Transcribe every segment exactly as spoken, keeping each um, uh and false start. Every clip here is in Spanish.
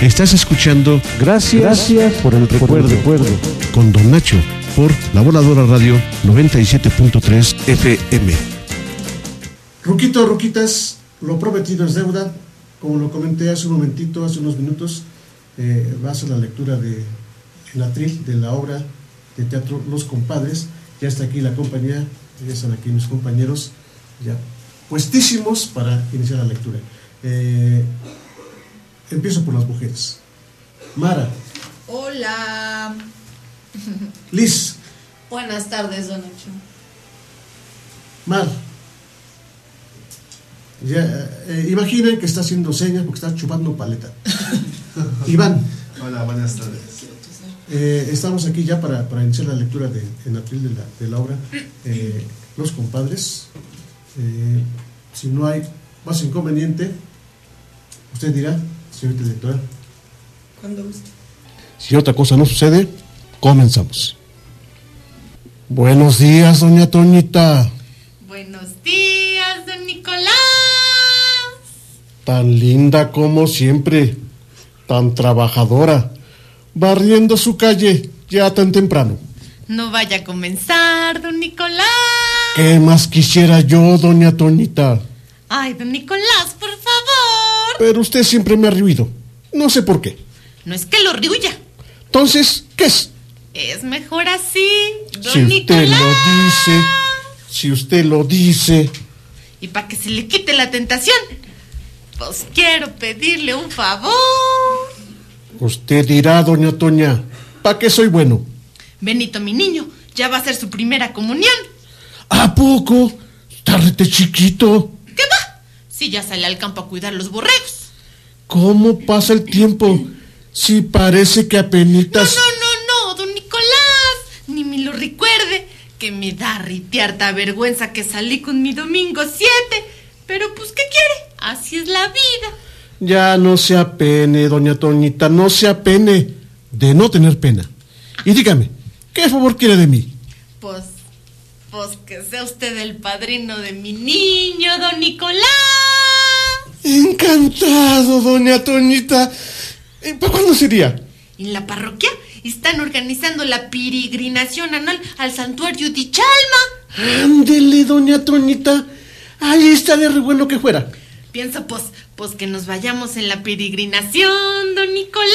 Estás escuchando Gracias, Gracias por el recuerdo. recuerdo. Con Don Nacho por La Voladora Radio noventa y siete punto tres F M. Ruquito, ruquitas, lo prometido es deuda. Como lo comenté hace un momentito, hace unos minutos, eh, va a ser la lectura de el atril de la obra de teatro Los Compadres. Ya está aquí la compañía, ya están aquí mis compañeros, ya puestísimos para iniciar la lectura. Eh, empiezo por las mujeres. Mara. Hola. Liz. Buenas tardes, don Nacho. Mar. Ya, eh, imaginen que está haciendo señas porque está chupando paleta. Iván. Hola, buenas tardes. Eh, estamos aquí ya para, para iniciar la lectura de, en abril de la, de la obra eh, Los Compadres. Eh, si no hay más inconveniente, usted dirá, señorita directora. Cuando guste. Si otra cosa no sucede, comenzamos. Buenos días, doña Toñita. Buenos días, don Nicolás. Tan linda como siempre, tan trabajadora, barriendo su calle ya tan temprano. No vaya a comenzar, don Nicolás. ¿Qué más quisiera yo, doña Toñita? Ay, don Nicolás, por favor. Pero usted siempre me ha rehuido, no sé por qué. No es que lo rihuya. Entonces, ¿qué es? Es mejor así, don Si usted Nicolás. lo dice, si usted lo dice. Y para que se le quite la tentación, pues quiero pedirle un favor. Usted dirá, doña Toña, ¿para qué soy bueno? Benito, mi niño, ya va a ser su primera comunión. ¿A poco? Está rete chiquito. ¿Qué va? Si ya sale al campo a cuidar los borregos. ¿Cómo pasa el tiempo? Si parece que apenitas... No, no, no, no, don Nicolás, ni me lo recuerde, que me da ritiarta vergüenza que salí con mi domingo siete, pero pues, ¿qué quiere? Así es la vida. Ya no se apene, doña Toñita, no se apene de no tener pena. Y dígame, ¿qué favor quiere de mí? Pues, pues que sea usted el padrino de mi niño, don Nicolás. Encantado, doña Toñita. ¿Para cuándo sería? En la parroquia están organizando la peregrinación anual al santuario de Chalma. Ándele, doña Toñita. Ahí está de re bueno que fuera. Pienso, pues, pues que nos vayamos en la peregrinación, don Nicolás.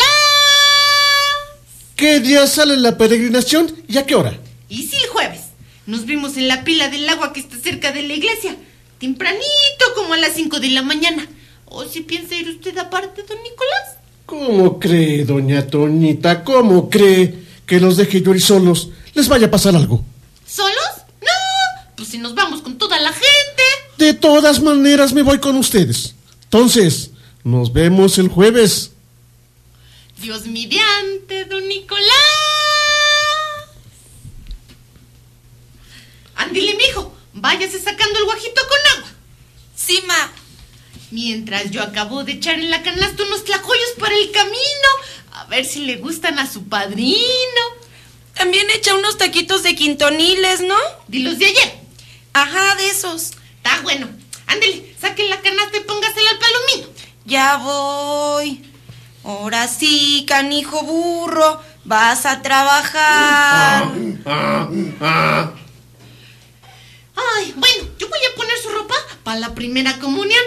¿Qué día sale la peregrinación y a qué hora? ¿Y si el jueves? Nos vimos en la pila del agua que está cerca de la iglesia, tempranito, como a las cinco de la mañana. ¿O si piensa ir usted aparte, don Nicolás? ¿Cómo cree, doña Toñita? ¿Cómo cree que los deje yo ir solos? ¿Les vaya a pasar algo? ¿Solos? No, pues si nos vamos con toda la gente. De todas maneras me voy con ustedes. Entonces, nos vemos el jueves. Dios mediante, don Nicolás. Ándile, mijo, váyase sacando el guajito con agua. Sí, ma. Mientras yo acabo de echar en la canasta unos tlacoyos para el camino, a ver si le gustan a su padrino. También echa unos taquitos de quintoniles, ¿no? De los de ayer. Ajá, de esos. Está bueno. Ándele, saquen la canasta y póngasela al palomino. Ya voy. Ahora sí, canijo burro, vas a trabajar. Ay, bueno, yo voy a poner su ropa para la primera comunión.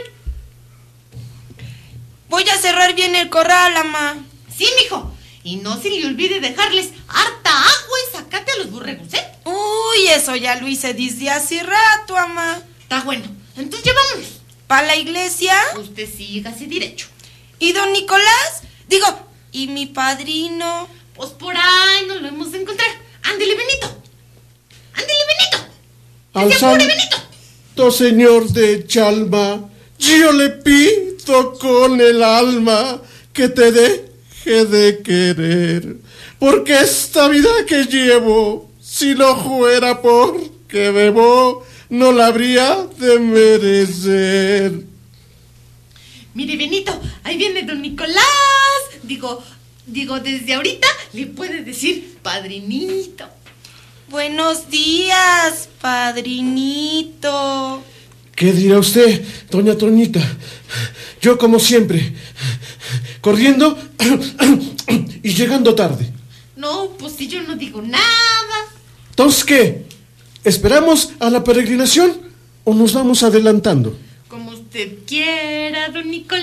Voy a cerrar bien el corral, ama. Sí, mijo. Y no se le olvide dejarles harta agua y sacate a los borregos, ¿eh? Uy, eso ya lo hice desde hace rato, ama. Está bueno. Entonces ya vámonos. ¿Para la iglesia? Usted sígase derecho. ¿Y don Nicolás? Digo, ¿y mi padrino? Pues por ahí nos lo hemos de encontrar. Ándele, Benito. Ándele, Benito. Al santo señor de Chalma, yo le pido con el alma que te deje de querer, porque esta vida que llevo, si no fuera porque bebo, no la habría de merecer. Mire, Benito, ahí viene don Nicolás. Digo, digo, desde ahorita le puede decir padrinito. Buenos días, padrinito. ¿Qué dirá usted, doña Toñita? Yo, como siempre, corriendo y llegando tarde. No, pues si yo no digo nada. ¿Entonces qué? ¿Esperamos a la peregrinación o nos vamos adelantando? Como usted quiera, don Nicolás.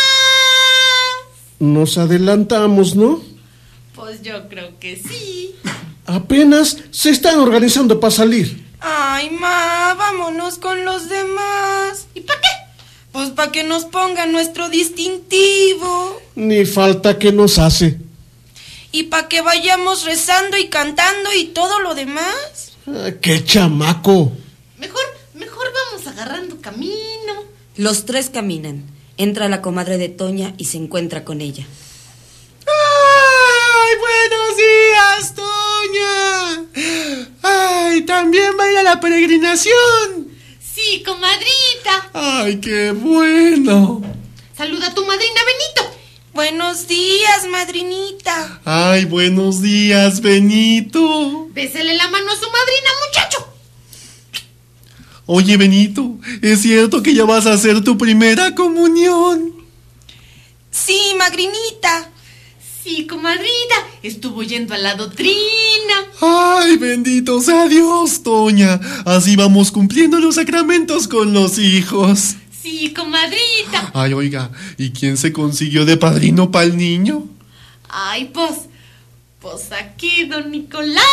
Nos adelantamos, ¿no? Pues yo creo que sí. Apenas se están organizando para salir. Ay, ma, vámonos con los demás. ¿Y para qué? Pues para que nos pongan nuestro distintivo. Ni falta que nos hace. Y para que vayamos rezando y cantando y todo lo demás. Ah, ¡qué chamaco! Mejor, mejor vamos agarrando camino. Los tres caminan. Entra la comadre de Toña y se encuentra con ella. ¡Ay, buenos días, Toña! ¡Ay, también va a ir a la peregrinación! Sí, comadrita. ¡Ay, qué bueno! Saluda a tu madrina Benito. Buenos días, madrinita. ¡Ay, buenos días, Benito! Bésele la mano a su madrina, muchacho. Oye, Benito, ¿es cierto que ya vas a hacer tu primera comunión? Sí, madrinita. Sí, comadrita. Estuvo yendo a la doctrina. ¡Ay, bendito sea Dios, Toña! Así vamos cumpliendo los sacramentos con los hijos. Sí, comadrita. Ay, oiga, ¿y quién se consiguió de padrino para el niño? Ay, pues, pues aquí, don Nicolás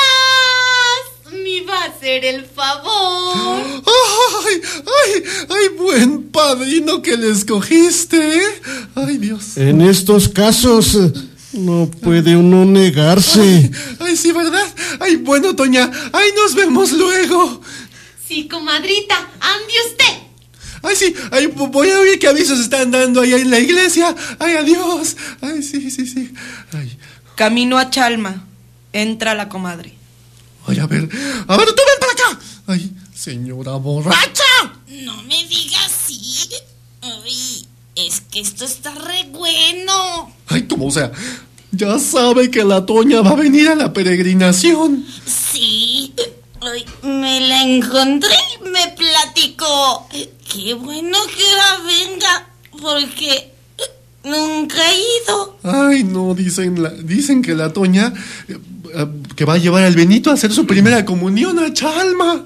me va a hacer el favor. ¡Ay, ay, ay, buen padrino que le escogiste! ¿Eh? ¡Ay, Dios! En estos casos no puede uno negarse. Ay, ay, sí, ¿verdad? Ay, bueno, Toña, ay, nos vemos luego. Sí, comadrita, ande usted. Ay, sí, ay, voy a oír qué avisos están dando allá en la iglesia. Ay, adiós. Ay, sí, sí, sí. Ay, Camino a Chalma. Entra la comadre. ay, a ver, a ver, tú ven para acá. Ay, señora borracha. No me digas así. Ay, es que esto está re bueno. Ay, como o sea, ya sabe que la Toña va a venir a la peregrinación. Sí. Ay, me la encontré y me platicó. Qué bueno que ahora venga, porque nunca he ido. Ay, no, dicen, la, dicen que la Toña eh, eh, que va a llevar al Benito a hacer su primera comunión a Chalma.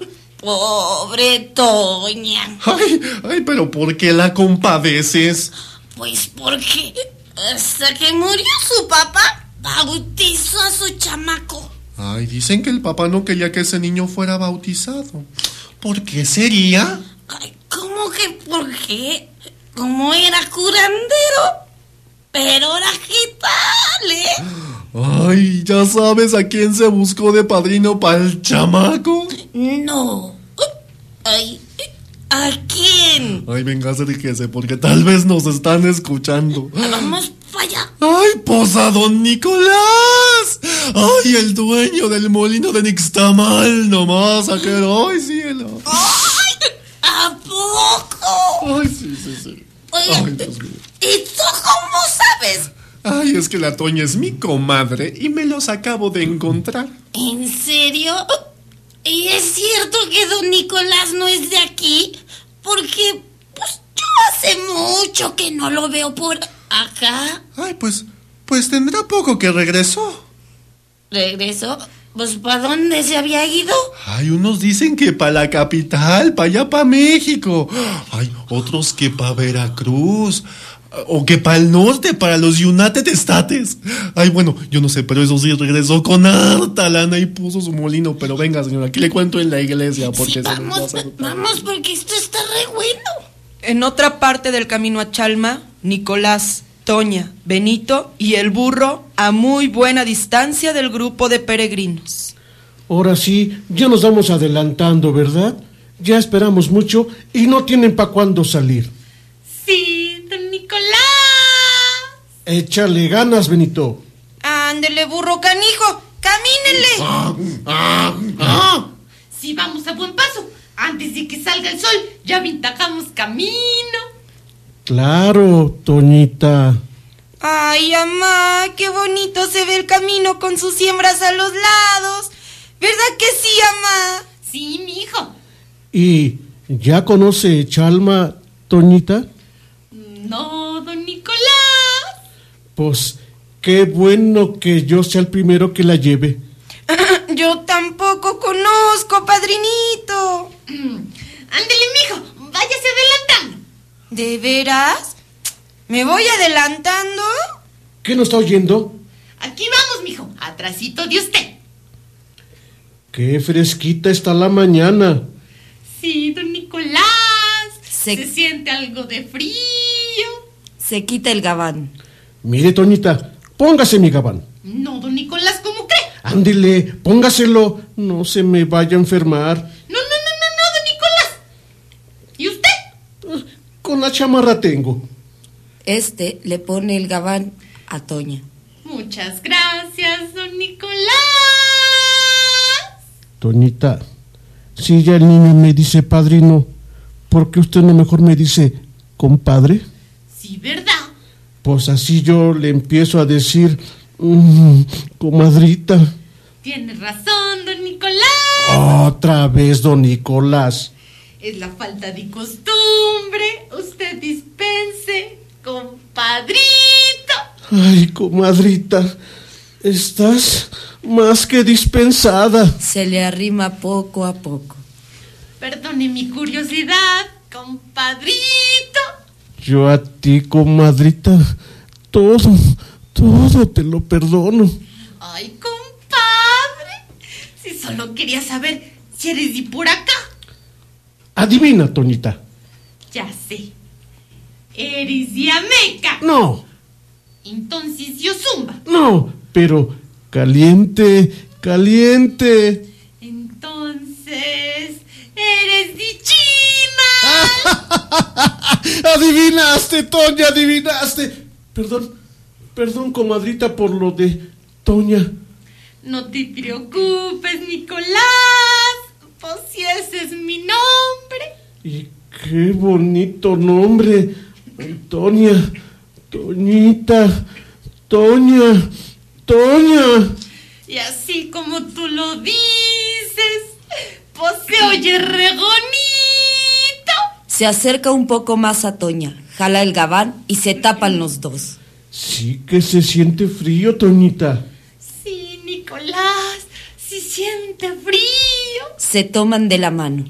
Pobre Toña. Ay, ay, pero ¿por qué la compadeces? Pues porque hasta que murió su papá, bautizó a su chamaco. Ay, dicen que el papá no quería que ese niño fuera bautizado. ¿Por qué sería? Ay, ¿cómo que por qué? Como era curandero, pero ahora qué tal, ¿eh? Ay, ¿ya sabes a quién se buscó de padrino para el chamaco? No. Ay, ¿a quién? Ay, venga, acérquese, porque tal vez nos están escuchando. Vamos para allá. ¡Ay, pues a don Nicolás! ¡Ay, el dueño del molino de Nixtamal! Nomás aquel, ¡ay, cielo! ¡Ay! ¿A poco? ¡Ay, sí, sí, sí! Oye, ¡Ay, Dios mío! ¿y tú cómo sabes? Ay, es que la Toña es mi comadre y me los acabo de encontrar. ¿En serio? ¿Y es cierto que don Nicolás no es de aquí? Porque, pues, yo hace mucho que no lo veo por acá. Ay, pues, pues tendrá poco que regresó. ¿Regresó? Pues, ¿para dónde se había ido? Ay, unos dicen que para la capital, para allá, para México. Ay, otros que para Veracruz. O que para el norte, para los United States. Ay, bueno, yo no sé, pero eso sí, regresó con harta lana y puso su molino. Pero venga, señora, aquí le cuento en la iglesia. Porque Sí, se nos va a vamos, hacer- vamos, porque esto está re bueno. En otra parte del camino a Chalma, Nicolás, Toña, Benito y el burro a muy buena distancia del grupo de peregrinos. Ahora sí, ya nos vamos adelantando, ¿verdad? Ya esperamos mucho y no tienen para cuándo salir. Sí, don Nicolás. Échale ganas, Benito. Ándele, burro canijo, camínenle. Ah, ah. Sí, vamos a buen paso. Antes de que salga el sol, ya aventajamos camino. Claro, Toñita. Ay, mamá, qué bonito se ve el camino con sus siembras a los lados. ¿Verdad que sí, mamá? Sí, mijo. ¿Y ya conoce Chalma, Toñita? No, don Nicolás. Pues Qué bueno que yo sea el primero que la lleve. Yo tampoco conozco, padrinito. Ándele, mijo, váyase adelantando. ¿De veras? ¿Me voy adelantando? ¿Qué no está oyendo? Aquí vamos, mijo, atrasito de usted. Qué fresquita está la mañana. Sí, don Nicolás. Se, Se siente algo de frío. se quita el gabán. Mire, Toñita, póngase mi gabán. No, don Nicolás, ¿cómo cree? Ándele, póngaselo. No se me vaya a enfermar. No, no, no, no, no, don Nicolás. ¿Y usted? Con la chamarra tengo. Este le pone el gabán a Toña. Muchas gracias, don Nicolás. Toñita, si ya el niño me dice padrino, ¿por qué usted no mejor me dice compadre? Sí, ¿verdad? Pues así yo le empiezo a decir, mmm, comadrita. Tiene razón, don Nicolás. Otra vez, don Nicolás. Es la falta de costumbre. Usted dispense, compadrito. Ay, comadrita, estás más que dispensada. Se le arrima poco a poco. Perdone mi curiosidad, compadrito. Yo a ti, comadrita, todo, todo te lo perdono. Ay, compadre. Si solo quería saber si eres de por acá. Adivina, Toñita. Ya sé. Eres de Ameca. No, Entonces yo zumba. no, pero caliente, caliente. Entonces eres de Chima. Adivinaste, Toña, adivinaste. Perdón, perdón, comadrita, por lo de Toña. No te preocupes, Nicolás. Pues si ese es mi nombre. Y qué bonito nombre. Toña, Toñita, Toña, Toña. Y así como tú lo dices, pues se oye re bonito. Se acerca un poco más a Toña, jala el gabán y se tapan los dos. Sí que se siente frío, Toñita. Sí, Nicolás, sí siente frío. Se toman de la mano.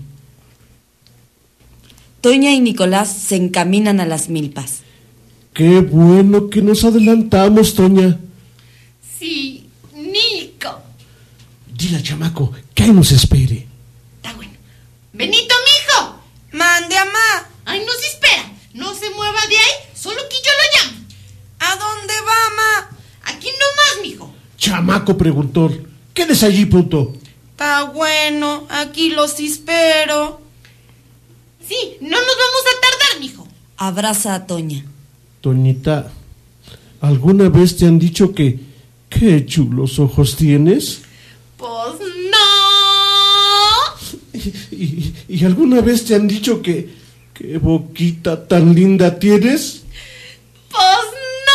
Toña y Nicolás se encaminan a las milpas. Qué bueno que nos adelantamos, Toña. Sí, Nico. Dile al chamaco que ahí nos espere. Está bueno. Benito, mijo. Mande, amá. Ay, no se espera. No se mueva de ahí, solo que yo lo llamo. ¿A dónde va, amá? Aquí nomás, mijo. Chamaco preguntor, quédese allí, puto. Está bueno, aquí los espero. Sí, no nos vamos a tardar, mijo. Abraza a Toña. Toñita, ¿alguna vez te han dicho que qué chulos ojos tienes? Pues no. ¿Y, y, y alguna vez te han dicho que qué boquita tan linda tienes? Pues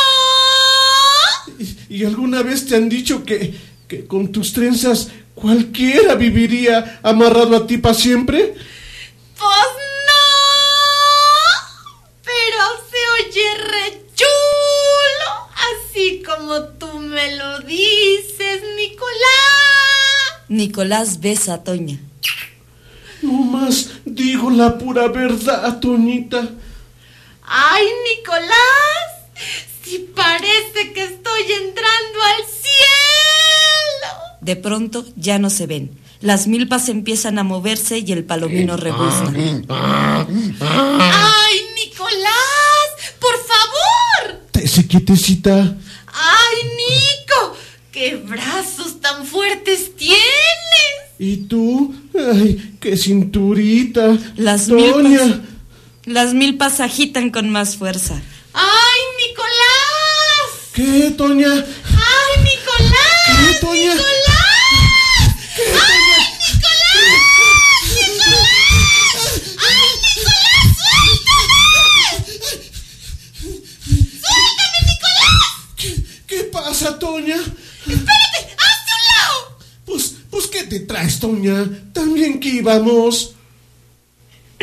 no. ¿Y, y alguna vez te han dicho que, que con tus trenzas cualquiera viviría amarrado a ti para siempre? Pues no. Pero se oye re chulo, así como tú me lo dices, Nicolás. Nicolás besa a Toña. No más digo la pura verdad, Toñita. Ay, Nicolás, si parece que estoy entrando al cielo. De pronto ya no se ven. Las milpas empiezan a moverse y el palomino rebuzna. Ay, Nicolás, por favor. Tese quietecita. Ay, Nico, qué brazos tan fuertes tienes. ¿Y tú? Ay, qué cinturita. Las Toña. milpas, las milpas agitan con más fuerza. Ay, Nicolás. ¿Qué, Toña? Ay, Nicolás. ¿Qué, Toña? Nicolás. ¿Qué, Ay, Toña? Nicolás. Nicolás. Ay, Nicolás, suéltame. Suéltame, Nicolás. ¿Qué, qué pasa, Toña? Espérate, hazte un lado. Pues, pues, ¿qué te traes, Toña? También que íbamos.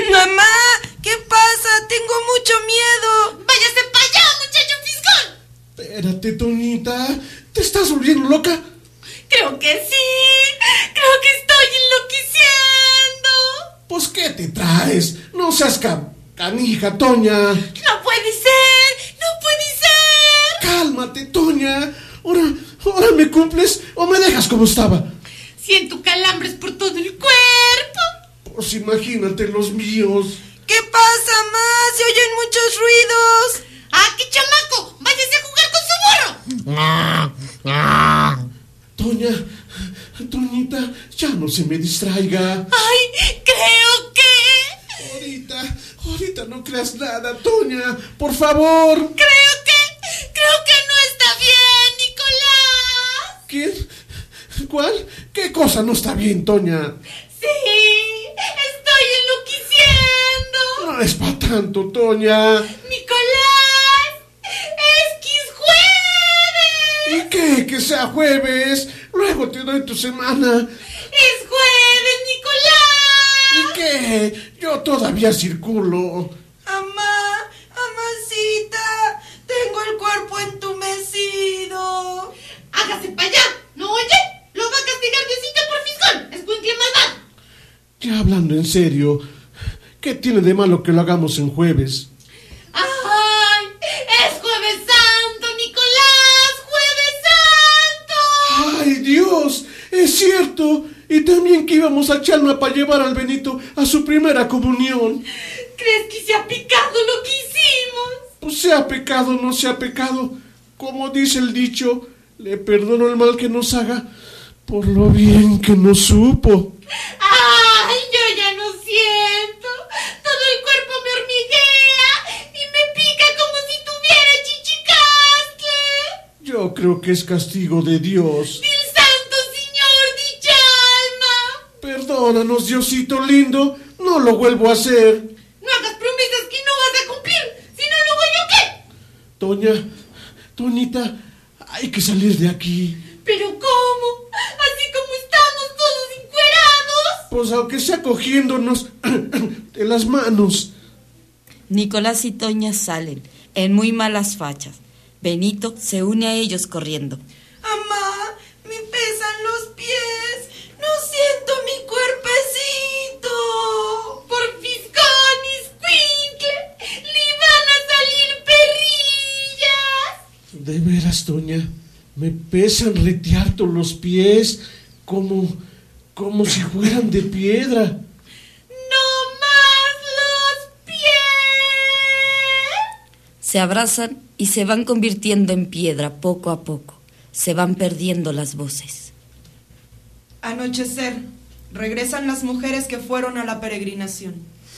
Mamá, ¿qué pasa? Tengo mucho miedo. Váyase para allá, muchacho fisgón. Espérate, Toñita. ¿Te estás volviendo loca? Creo que sí. Creo que estoy enloqueciendo. Pues, ¿qué te traes? No seas ca- canija, Toña. No puede ser. No puede ser. Cálmate, Toña. Ahora, ahora me cumples o me dejas como estaba. Siento calambres por todo el cuerpo. Pues imagínate los míos. ¿Qué pasa, ma? Se oyen muchos ruidos. ¡Ah, qué chamaco! ¡Váyase a jugar con su burro! Toña, Toñita, ya no se me distraiga. ¡Ay! Creo que... Ahorita, ahorita no creas nada, Toña. Por favor. Creo que... Creo que no está bien, Nicolás. ¿Qué? ¿Cuál? ¿Qué cosa no está bien, Toña? Sí, estoy enloqueciendo. No es para tanto, Toña. Nicolás, es que es jueves. ¿Y qué? Que sea jueves. Luego te doy tu semana. Es jueves, Nicolás. ¿Y qué? Yo todavía circulo. Amá, amacita, tengo el cuerpo entumecido. Hágase para allá. ¿No oye? Lo va a castigar Diosito por fisgón. Escuincle malvado. Ya hablando en serio, ¿qué tiene de malo que lo hagamos en jueves? ¡Ay! ¡Es Jueves Santo, Nicolás! ¡Jueves Santo! ¡Ay, Dios! Es cierto. Y también que íbamos a Chalma para llevar al Benito a su primera comunión. ¿Crees que se ha picado lo que hicimos? Pues sea pecado o no sea pecado, como dice el dicho, le perdono el mal que nos haga por lo bien que nos supo. ¡Ay! Yo ya no siento. Todo el cuerpo me hormiguea y me pica como si tuviera chichicastle. Yo creo que es castigo de Dios. ¡Del Santo Señor de Chalma! Perdónanos, Diosito lindo, no lo vuelvo a hacer. No hagas promesas que no vas a cumplir. Si no, ¿luego yo qué? Toña, Toñita, hay que salir de aquí. ¿Pero cómo? ¿Así como estamos todos encuerados? Pues aunque sea cogiéndonos de las manos. Nicolás y Toña salen, en muy malas fachas. Benito se une a ellos corriendo. Amá, me pesan los pies. No siento mi cuerpecito. Por fisgón y escuincle, le van a salir perrillas. De veras, Toña, me pesan retearto los pies como, como si fueran de piedra. ¡No más los pies! Se abrazan y se van convirtiendo en piedra poco a poco. Se van perdiendo las voces. Anochecer. Regresan las mujeres que fueron a la peregrinación.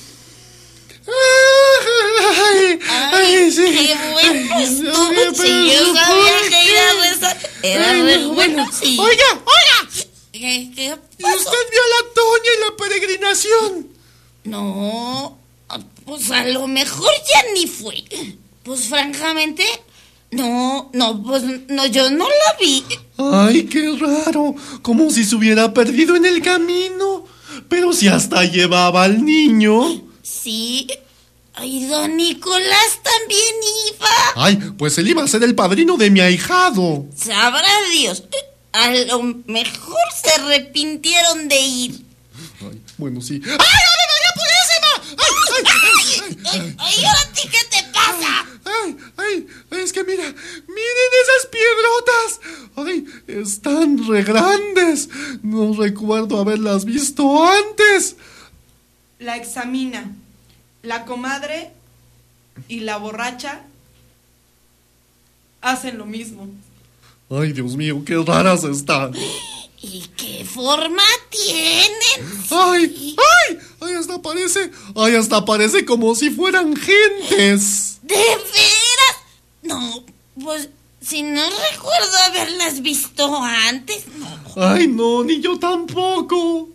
Ay, ay, sí. ¡Qué bueno estuvo! Ay, Si pero yo sabía ¿por que qué? iba a rezar. Era Ay, re no, bueno, sí. Oiga, oiga. ¿Qué, qué ¿Y pasó? usted vio a la Toña en la peregrinación? No, pues a lo mejor ya ni fue. Pues francamente, no, no, pues no, yo no la vi. Ay, qué raro. Como si se hubiera perdido en el camino. Pero si hasta llevaba al niño. Sí, ay, don Nicolás también iba. Ay, pues él iba a ser el padrino de mi ahijado. Sabrá Dios, a lo mejor se arrepintieron de ir. Ay, bueno, sí. ¡Ay, ay, María Purísima! ¡Ay, ay, ay, Ay, ay, ¿ahora a ti qué te pasa? ay, ay, ay, es que mira, miren esas piedrotas. Ay, están re grandes. No recuerdo haberlas visto antes. La examina. La comadre y la borracha hacen lo mismo. Ay, Dios mío, qué raras están. ¿Y qué forma tienen? Ay, ay, ay, hasta parece, ay, hasta parece como si fueran gentes. ¿De veras? No, pues si no recuerdo haberlas visto antes, no. Ay, no, ni yo tampoco.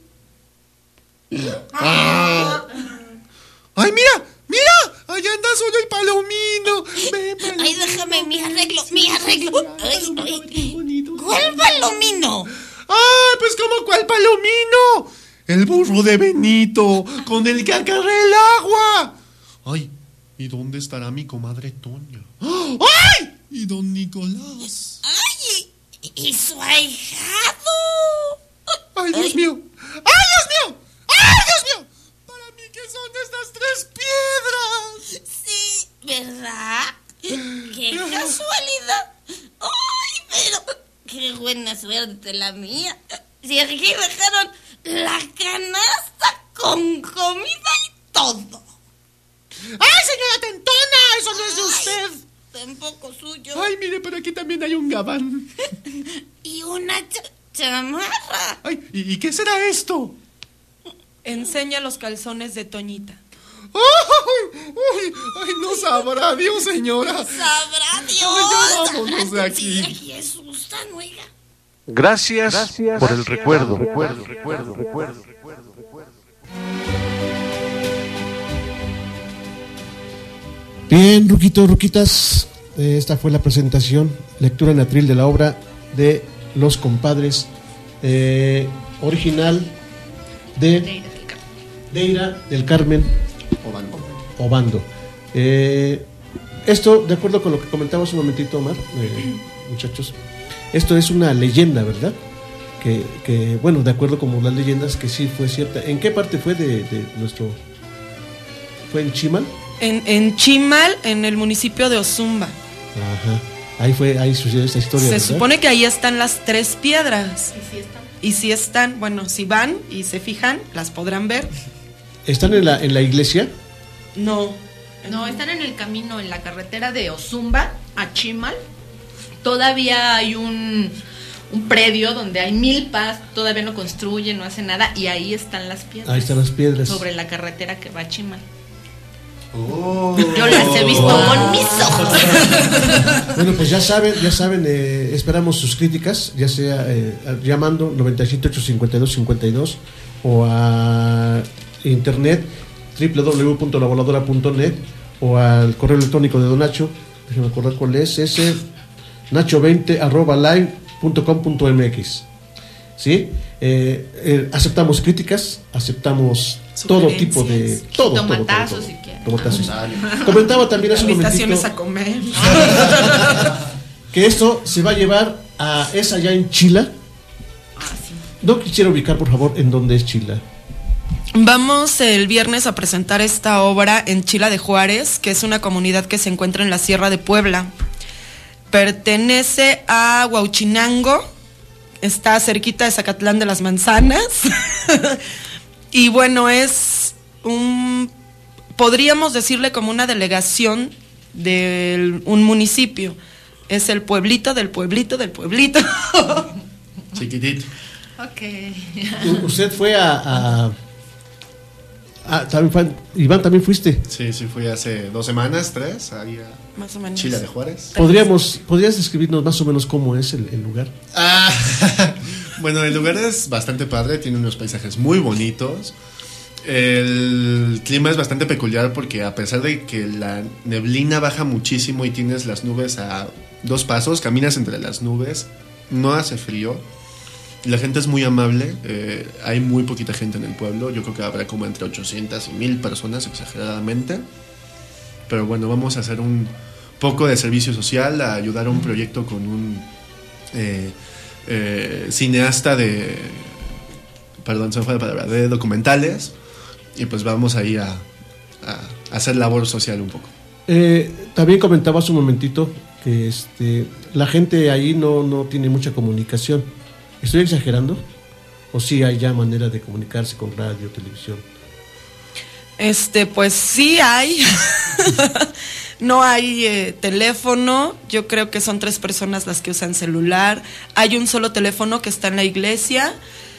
Ah. Ay, mira, mira, allá anda solo el palomino. Ven, palomino. Ay, déjame mi arreglo, mi arreglo. Ay, ay, Qué bonito. ¿cuál palomino? ¡Ah, pues como cuál palomino! El burro de Benito, con el que acarré el agua. Ay, ¿y dónde estará mi comadre Toña? ¡Ay! ¿Y don Nicolás? ¡Ay! ¡Y su ahijado! ¡Ay, Dios Ay. mío! ¡Ay, Dios mío! ¡Ay, Dios mío! Para mí, ¿qué son estas tres piedras? Sí, ¿verdad? ¡Qué casualidad! ¡Ay, pero qué buena suerte la mía! Si aquí dejaron la canasta con comida y todo. ¡Ay, señora Tentona! ¡Eso no es de usted! Ay, tampoco suyo. Ay, mire, pero aquí también hay un gabán. Y una ch- chamarra. Ay, ¿y, ¿y qué será esto? Enseña los calzones de Toñita. ¡Ay, ay, ay! No sabrá Dios, señora. Sabrá Dios. Ay, ya vámonos de aquí. Sí, aquí asustan, oiga. Gracias, Gracias por el recuerdo. recuerdo, recuerdo, recuerdo, recuerdo, recuerdo. Bien, Ruquito, Ruquitas, eh, esta fue la presentación, lectura en atril de la obra de Los Compadres, eh, original de Deira del Carmen Obando. Obando. Eh, esto, de acuerdo con lo que comentabas un momentito, Omar, eh, muchachos, esto es una leyenda, ¿verdad? Que, que, bueno, de acuerdo con las leyendas, que sí fue cierta. ¿En qué parte fue de, de nuestro...? ¿Fue en Chimal? En, en Chimal, en el municipio de Ozumba. Ajá. Ahí fue, ahí sucedió esta historia, Se ¿verdad? supone que ahí están las tres piedras. Y sí están. Y si están, bueno, si van y se fijan, las podrán ver. ¿Están en la, en la iglesia? No. No, están en el camino, en la carretera de Ozumba a Chimal. Todavía hay un, un predio donde hay milpas, todavía no construyen, no hacen nada, y ahí están las piedras. Ahí están las piedras. Sobre la carretera que va a Chimal. Oh. Yo las he visto Oh. con mis ojos. Bueno, pues ya saben, ya saben, eh, esperamos sus críticas, ya sea eh, llamando noventa y siete, ocho cincuenta y dos, cincuenta y dos o a internet doble u doble u doble u punto la voladora punto net o al correo electrónico de Don Nacho, déjenme acordar cuál es, ese nacho veinte arroba live punto com punto mx. ¿Sí? Eh, eh, aceptamos críticas, aceptamos todo tipo de todo, todo, todo, Tomatazos, todo. si quieren. Tomatazos. Comentaba también hace un momentito Invitaciones a comer. que esto se va a llevar a esa allá en Chila. No quisiera ubicar, por favor, en dónde es Chila. Vamos el viernes a presentar esta obra en Chila de Juárez, que es una comunidad que se encuentra en la Sierra de Puebla. Pertenece a Huauchinango, está cerquita de Zacatlán de las Manzanas. Y bueno, es un, podríamos decirle como una delegación de un municipio. Es el pueblito del pueblito del pueblito. Chiquitito. Ok. U- Usted fue a... a, a- también fue- Iván, también fuiste. Sí, sí, fui hace dos semanas, tres, ahí a Más o menos. Chila de Juárez. Podríamos, ¿Podrías describirnos más o menos cómo es el, el lugar? Ah, bueno, el lugar es bastante padre, tiene unos paisajes muy bonitos. El clima es bastante peculiar porque a pesar de que la neblina baja muchísimo y tienes las nubes a dos pasos, caminas entre las nubes, no hace frío. La gente es muy amable, eh, hay muy poquita gente en el pueblo, yo creo que habrá como entre ochocientas y mil personas exageradamente. Pero bueno, vamos a hacer un poco de servicio social, a ayudar a un proyecto con un eh, eh, cineasta de, perdón, se me fue la palabra, de documentales, y pues vamos ahí a, a hacer labor social un poco. Eh, también comentabas un momentito que este, la gente ahí no, no tiene mucha comunicación. ¿Estoy exagerando? ¿O sí hay ya manera de comunicarse con radio, televisión? Este, pues sí hay. No hay eh, teléfono. Yo creo que son tres personas las que usan celular. Hay un solo teléfono que está en la iglesia.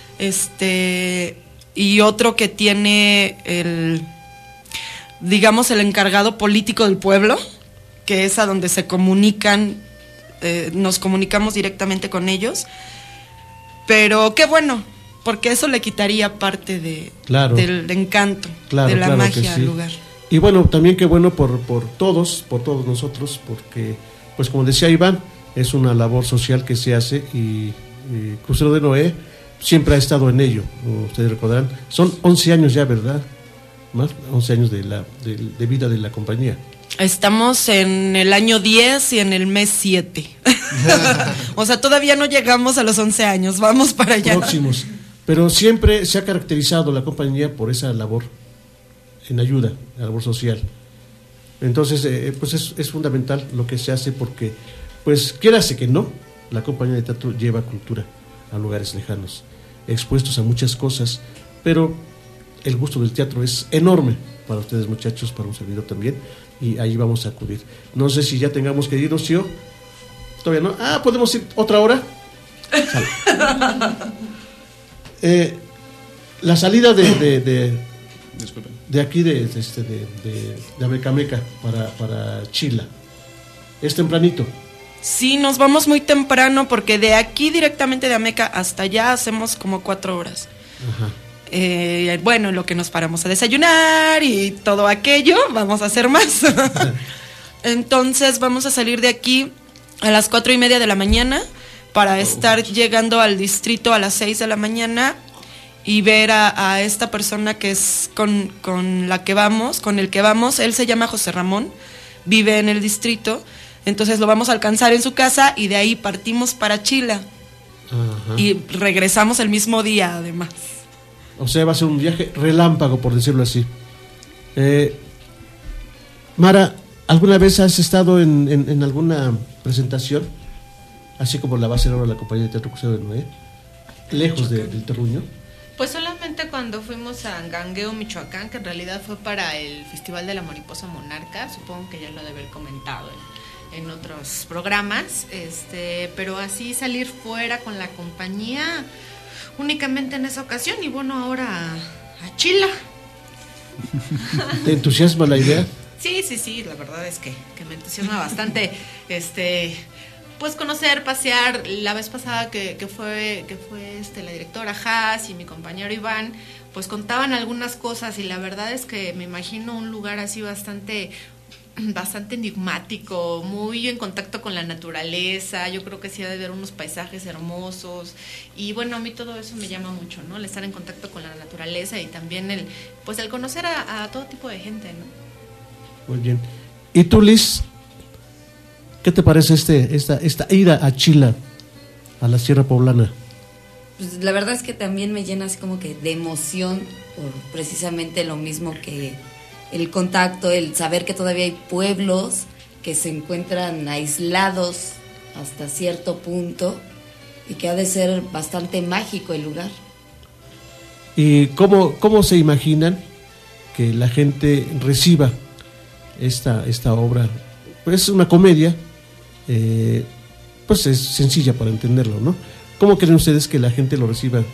Este, y otro que tiene el, digamos, el encargado político del pueblo, que es a donde se comunican, eh, nos comunicamos directamente con ellos. Pero qué bueno, porque eso le quitaría parte de, Claro. del encanto, Claro, de la claro que magia sí. al lugar. Y bueno, también qué bueno por, por todos, por todos nosotros, porque, pues como decía Iván, es una labor social que se hace y, y Crucero de Noé siempre ha estado en ello, como ustedes recordarán. Son once años ya, ¿verdad? Más once años de, la, de, de vida de la compañía. Estamos en el año diez y en el mes siete. O sea, todavía no llegamos a los once años, vamos para allá. Próximos. Pero siempre se ha caracterizado la compañía por esa labor en ayuda, la labor social. Entonces, eh, pues es, es fundamental lo que se hace porque, pues, quiérase que no, la compañía de teatro lleva cultura a lugares lejanos, expuestos a muchas cosas, pero el gusto del teatro es enorme para ustedes, muchachos, para un servidor también, y ahí vamos a acudir. No sé si ya tengamos que irnos, tío. Todavía no. Ah, ¿podemos ir otra hora? eh, la salida de de, de, de aquí de, de, este, de, de, de Amecameca para, para Chila es tempranito. Sí, nos vamos muy temprano porque de aquí directamente de Ameca hasta allá hacemos como cuatro horas. Ajá. Eh, bueno, en lo que nos paramos a desayunar y todo aquello, vamos a hacer más. Entonces vamos a salir de aquí a las cuatro y media de la mañana para estar llegando al distrito a las seis de la mañana y ver a, a esta persona que es con, con la que vamos, con el que vamos. Él se llama José Ramón, vive en el distrito, entonces lo vamos a alcanzar en su casa y de ahí partimos para Chila. Ajá. Y regresamos el mismo día además. O sea, va a ser un viaje relámpago, por decirlo así. Eh, Mara, ¿alguna vez has estado en, en, en alguna presentación? Así como la va a hacer ahora la compañía de Teatro Crucero de Noé, lejos de, del terruño. Pues solamente cuando fuimos a Gangueo, Michoacán, que en realidad fue para el Festival de la Mariposa Monarca, supongo que ya lo debe haber comentado en, en otros programas, este, pero así salir fuera con la compañía únicamente en esa ocasión, y bueno, ahora a, a Chila. ¿Te entusiasma la idea? Sí, sí, sí, la verdad es que, que me entusiasma bastante, este, pues conocer, pasear. La vez pasada que, que fue, que fue este, la directora Haas y mi compañero Iván, pues contaban algunas cosas y la verdad es que me imagino un lugar así bastante... bastante enigmático, muy en contacto con la naturaleza. Yo creo que sí ha de ver unos paisajes hermosos y bueno, a mí todo eso me llama mucho, ¿no? El estar en contacto con la naturaleza y también el, pues el conocer a, a todo tipo de gente, ¿no? Muy bien. ¿Y tú, Liz? ¿Qué te parece este, esta, esta ida a Chila, a la Sierra Poblana? Pues la verdad es que también me llena así como que de emoción por precisamente lo mismo que el contacto, el saber que todavía hay pueblos que se encuentran aislados hasta cierto punto y que ha de ser bastante mágico el lugar. ¿Y cómo, cómo se imaginan que la gente reciba esta, esta obra? Pues es una comedia, eh, pues es sencilla para entenderlo, ¿no? ¿Cómo creen ustedes que la gente lo reciba?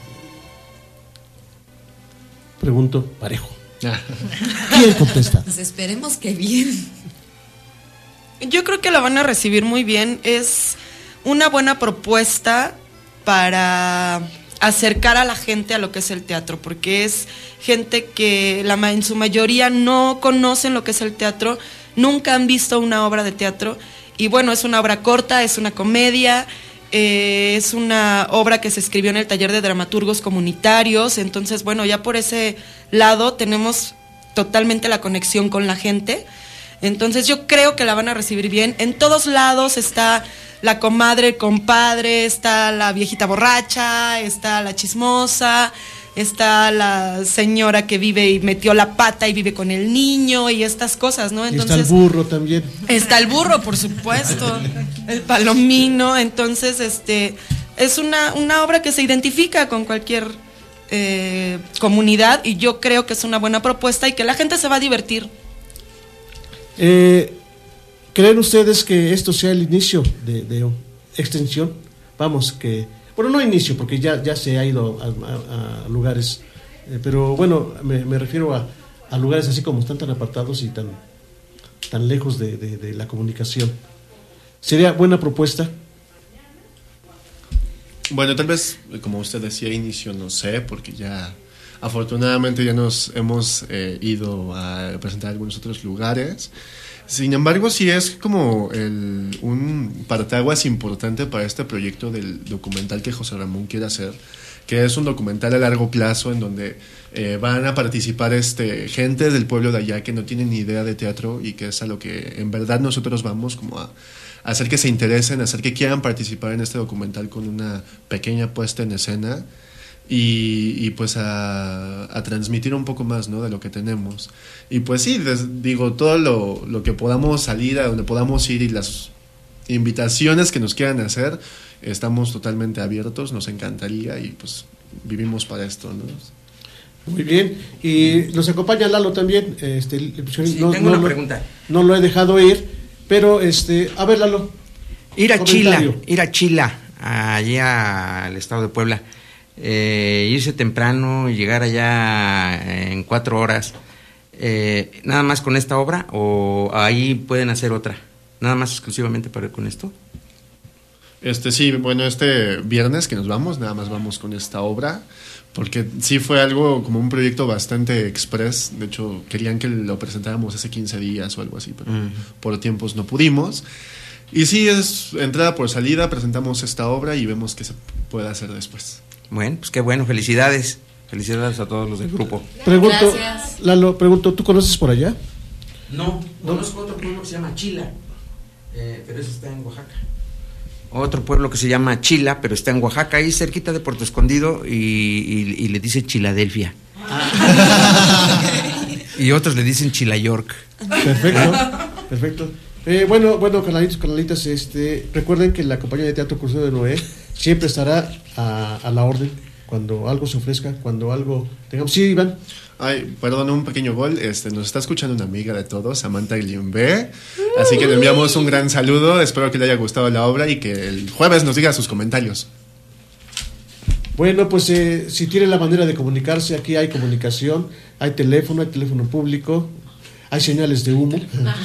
Pregunto, parejo. ¿Quién contesta? Pues esperemos que bien. Yo creo que la van a recibir muy bien. Es una buena propuesta para acercar a la gente a lo que es el teatro, porque es gente que la, en su mayoría no conocen lo que es el teatro, nunca han visto una obra de teatro, y bueno, es una obra corta, es una comedia, eh, es una obra que se escribió en el taller de dramaturgos comunitarios, entonces bueno, ya por ese lado tenemos totalmente la conexión con la gente. Entonces yo creo que la van a recibir bien. En todos lados está la comadre, el compadre, está la viejita borracha, está la chismosa, está la señora que vive y metió la pata y vive con el niño y estas cosas, ¿no? Entonces, está el burro también. Está el burro, por supuesto, el palomino. Entonces, este, es una, una obra que se identifica con cualquier eh, comunidad y yo creo que es una buena propuesta y que la gente se va a divertir. Eh, ¿Creen ustedes que esto sea el inicio de, de extensión? Vamos, que... Bueno, no inicio, porque ya, ya se ha ido a, a, a lugares, eh, pero bueno, me, me refiero a, a lugares así como están tan apartados y tan, tan lejos de, de, de la comunicación. ¿Sería buena propuesta? Bueno, tal vez, como usted decía, inicio, no sé, porque ya... Afortunadamente ya nos hemos eh, ido a presentar algunos otros lugares. Sin embargo, sí es como el, un parteaguas importante para este proyecto del documental que José Ramón quiere hacer, que es un documental a largo plazo en donde eh, van a participar este gente del pueblo de allá que no tienen ni idea de teatro y que es a lo que en verdad nosotros vamos como a, a hacer que se interesen, a hacer que quieran participar en este documental con una pequeña puesta en escena. Y, y pues a, a transmitir un poco más, ¿no?, de lo que tenemos. Y pues sí, des, digo, todo lo, lo que podamos salir, a donde podamos ir y las invitaciones que nos quieran hacer, estamos totalmente abiertos, nos encantaría y pues vivimos para esto, ¿no? Muy bien, y nos acompaña Lalo también. Este, sí, no, tengo no, una pregunta. No lo he dejado ir, pero este, a ver, Lalo. Ir a Chila, ir a Chila, allá al estado de Puebla. Eh, irse temprano y llegar allá en cuatro horas, eh, nada más con esta obra o ahí pueden hacer otra, nada más exclusivamente para ir con esto. Este sí, bueno, este viernes que nos vamos, nada más vamos con esta obra, porque sí fue algo como un proyecto bastante express. De hecho querían que lo presentáramos hace quince días o algo así, pero uh-huh. por tiempos no pudimos. Y sí, es entrada por salida, presentamos esta obra y vemos qué se puede hacer después. Bueno, pues qué bueno, felicidades. Felicidades a todos los del grupo. Pregunto, Gracias. Lalo, pregunto, ¿tú conoces por allá? No, conozco otro pueblo que se llama Chila, eh, pero eso está en Oaxaca. Otro pueblo que se llama Chila, pero está en Oaxaca, ahí cerquita de Puerto Escondido, y, y, y le dicen Chiladelfia. Y otros le dicen Chila York. Perfecto, perfecto. Eh, bueno, bueno, canalitos, canalitas, este, recuerden que la compañía de teatro Crucero de Noé siempre estará a, a la orden cuando algo se ofrezca, cuando algo tengamos. Sí, Iván. Ay, perdón, un pequeño gol. Este, nos está escuchando una amiga de todos, Samantha Guillembe. Así que le enviamos un gran saludo. Espero que le haya gustado la obra y que el jueves nos diga sus comentarios. Bueno, pues eh, si tiene la manera de comunicarse, aquí hay comunicación, hay teléfono, hay teléfono público, hay señales de humo.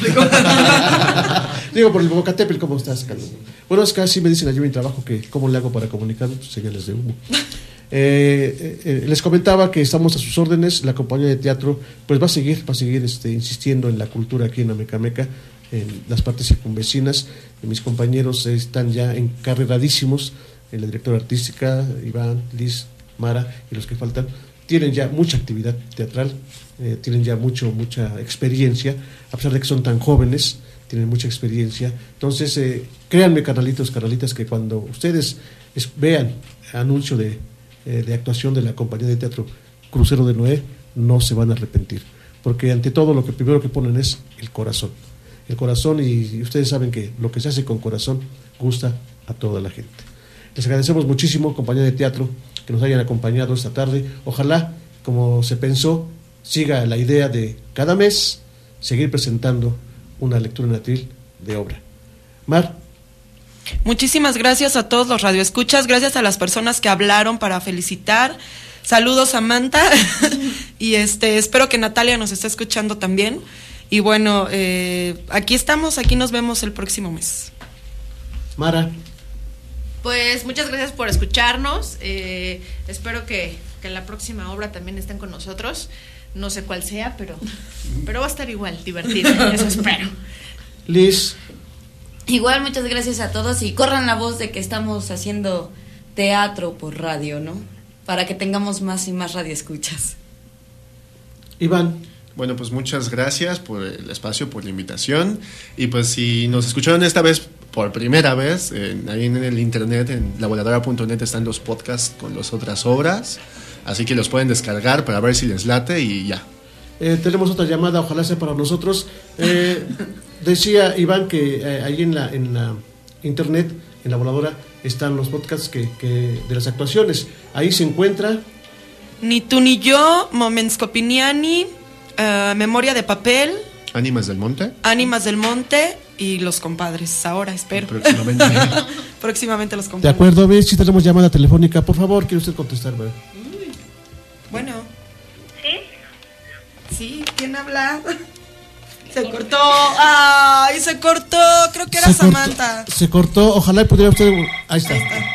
Digo, por el Bocatépetl, ¿cómo estás, Carlos? Bueno, es que así me dicen allí en mi trabajo que cómo le hago para comunicar, pues, señales de humo. Eh, eh, les comentaba que estamos a sus órdenes. La compañía de teatro pues va a seguir, va a seguir este, insistiendo en la cultura aquí en Amecameca, en las partes circunvecinas. Mis compañeros están ya encarreradísimos, en la directora artística, Iván, Liz, Mara y los que faltan. Tienen ya mucha actividad teatral, eh, tienen ya mucho, mucha experiencia, a pesar de que son tan jóvenes, tienen mucha experiencia. Entonces, eh, créanme, canalitos, canalitas, que cuando ustedes es, vean anuncio de, eh, de actuación de la compañía de teatro Crucero de Noé, no se van a arrepentir, porque ante todo lo que primero que ponen es el corazón. El corazón, y, y ustedes saben que lo que se hace con corazón gusta a toda la gente. Les agradecemos muchísimo, compañía de teatro, que nos hayan acompañado esta tarde. Ojalá, como se pensó, siga la idea de cada mes seguir presentando una lectura en atril de obra. Mar. Muchísimas gracias a todos los radioescuchas, gracias a las personas que hablaron para felicitar. Saludos, Samantha. Y este espero que Natalia nos esté escuchando también. Y bueno, eh, aquí estamos, aquí nos vemos el próximo mes. Mara. Pues muchas gracias por escucharnos. Eh, espero que, que en la próxima obra también estén con nosotros. No sé cuál sea, pero, pero va a estar igual, divertida, eso espero. Liz. Igual, muchas gracias a todos y corran la voz de que estamos haciendo teatro por radio, ¿no? Para que tengamos más y más radioescuchas. Iván. Bueno, pues muchas gracias por el espacio, por la invitación. Y pues si nos escucharon esta vez por primera vez, en, ahí en el internet, en la voladora punto net están los podcasts con las otras obras. Así que los pueden descargar para ver si les late y ya. Eh, tenemos otra llamada, ojalá sea para nosotros. Eh, decía Iván que eh, ahí en la, en la internet, en la voladora, están los podcasts que, que de las actuaciones. Ahí se encuentra... Ni tú ni yo, Momenskopiniani, uh, Memoria de papel, Ánimas del Monte, Ánimas del Monte y Los Compadres. Ahora espero. Próximamente. Próximamente Los Compadres. De acuerdo, a ver si tenemos llamada telefónica. Por favor, quiere usted contestar, ¿verdad? Bueno. ¿Sí? Sí, ¿quién habla? Se cortó. Ay, se cortó. Creo que era se Samantha. Cortó, se cortó. Ojalá pudiera usted. Ahí está. Ahí está.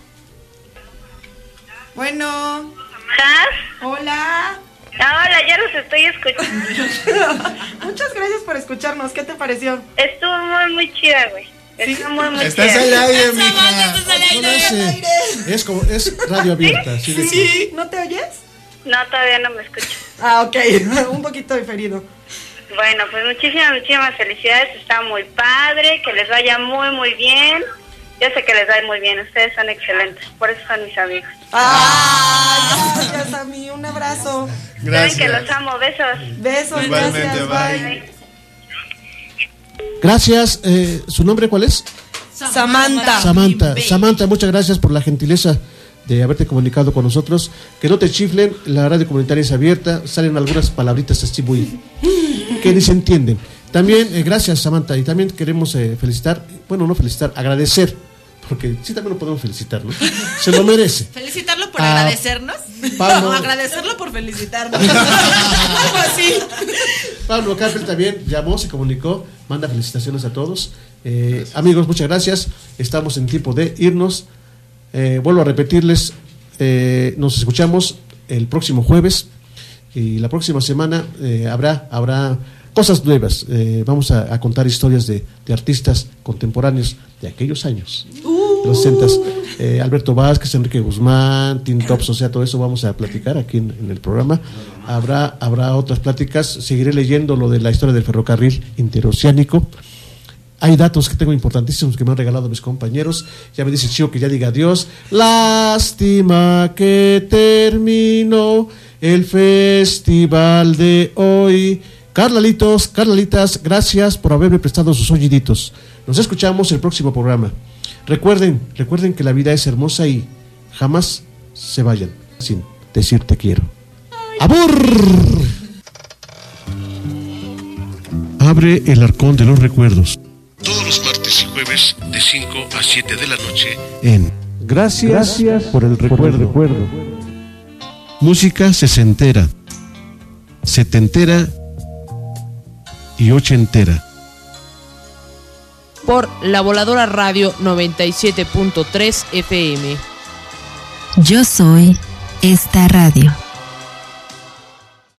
Bueno. ¿Estás? Hola. Hola, ya los estoy escuchando. Muchas gracias por escucharnos. ¿Qué te pareció? Estuvo muy, muy chida, güey. ¿Sí? Estuvo muy, muy Estás chida. al aire, mija. Estás al aire. No lo sé. Es como, es radio abierta. Sí, ¿sí? sí. ¿No te oyes? No, todavía no me escucho. Ah, ok, un poquito diferido. Bueno, pues muchísimas, muchísimas felicidades, está muy padre, que les vaya muy, muy bien. Yo sé que les va muy bien, ustedes son excelentes, por eso son mis amigos. ¡Ah! Gracias a mí, un abrazo. Saben que los amo, besos. Besos, Igualmente, gracias, bye. bye. Gracias. Eh, ¿Su nombre cuál es? Samantha. Samantha. Samantha, muchas gracias por la gentileza de haberte comunicado con nosotros. Que no te chiflen, la radio comunitaria es abierta, salen algunas palabritas así muy que ni se entienden. También, eh, gracias Samantha, y también queremos eh, felicitar, bueno, no felicitar, agradecer, porque sí también lo podemos felicitar, ¿no? Se lo merece. ¿Felicitarlo por Ah, agradecernos? Pablo. O agradecerlo por felicitarnos. Algo así. Pablo Carpel también llamó, se comunicó, manda felicitaciones a todos. Eh, amigos, muchas gracias. Estamos en tiempo de irnos. Eh, vuelvo a repetirles, eh, nos escuchamos el próximo jueves y la próxima semana eh, habrá, habrá cosas nuevas. Eh, vamos a, a contar historias de, de artistas contemporáneos de aquellos años, uh. los sesentas. Eh, Alberto Vázquez, Enrique Guzmán, Tin Tops, o sea, todo eso vamos a platicar aquí en, en el programa. Habrá, habrá otras pláticas. Seguiré leyendo lo de la historia del ferrocarril interoceánico. Hay datos que tengo importantísimos que me han regalado mis compañeros. Ya me dice Chío que ya diga adiós. Lástima que terminó el festival de hoy. Carlalitos, Carlalitas, gracias por haberme prestado sus oíditos. Nos escuchamos el próximo programa. Recuerden, recuerden que la vida es hermosa y jamás se vayan sin decir te quiero. ¡Abur! Abre el arcón de los recuerdos. Todos los martes y jueves de cinco a siete de la noche en Gracias, Gracias por el recuerdo. Por el recuerdo. Música sesentera, setentera y ochentera. Por La Voladora Radio noventa y siete punto tres F M. Yo soy esta radio.